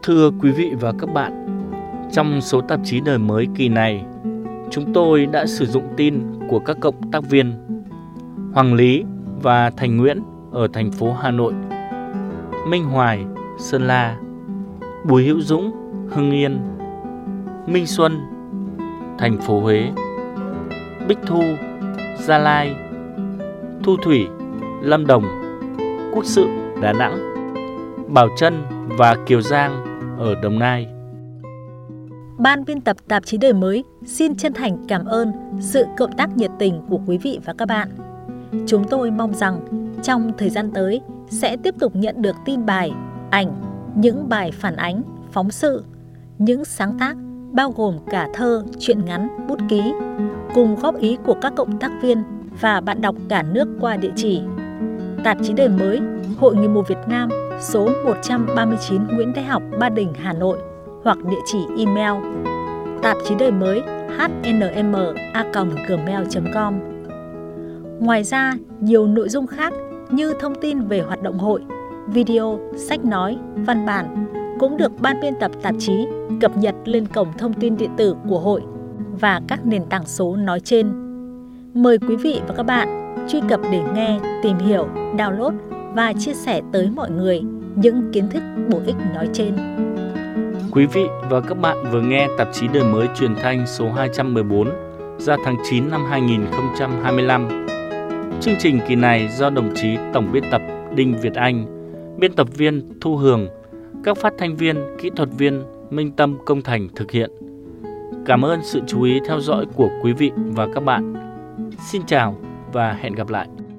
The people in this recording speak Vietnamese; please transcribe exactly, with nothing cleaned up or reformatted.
Thưa quý vị và các bạn, trong số tạp chí Đời Mới kỳ này, chúng tôi đã sử dụng tin của các cộng tác viên Hoàng Lý và Thành Nguyễn ở thành phố Hà Nội, Minh Hoài, Sơn La, Bùi Hữu Dũng, Hưng Yên, Minh Xuân, thành phố Huế, Bích Thu, Gia Lai, Thu Thủy, Lâm Đồng, Quốc Sự, Đà Nẵng, Bảo Trân và Kiều Giang ở Đồng Nai. Ban biên tập tạp chí Đời Mới xin chân thành cảm ơn sự cộng tác nhiệt tình của quý vị và các bạn. Chúng tôi mong rằng trong thời gian tới sẽ tiếp tục nhận được tin bài, ảnh, những bài phản ánh, phóng sự, những sáng tác bao gồm cả thơ, truyện ngắn, bút ký, cùng góp ý của các cộng tác viên và bạn đọc cả nước qua địa chỉ Tạp chí Đời Mới, Hội Người mù Việt Nam, số một trăm ba mươi chín Nguyễn Thái Học, Ba Đình, Hà Nội, hoặc địa chỉ email tạp chí đời mới h n m a còng gmail chấm com. Ngoài ra, nhiều nội dung khác như thông tin về hoạt động hội, video, sách nói, văn bản cũng được ban biên tập tạp chí cập nhật lên cổng thông tin điện tử của hội và các nền tảng số nói trên. Mời quý vị và các bạn truy cập để nghe, tìm hiểu, download và chia sẻ tới mọi người những kiến thức bổ ích nói trên. Quý vị và các bạn vừa nghe tạp chí Đời Mới truyền thanh số hai trăm mười bốn ra tháng chín năm hai nghìn không trăm hai mươi lăm. Chương trình kỳ này do đồng chí Tổng biên tập Đinh Việt Anh, biên tập viên Thu Hường, các phát thanh viên, kỹ thuật viên Minh Tâm, Công Thành thực hiện. Cảm ơn sự chú ý theo dõi của quý vị và các bạn. Xin chào và hẹn gặp lại.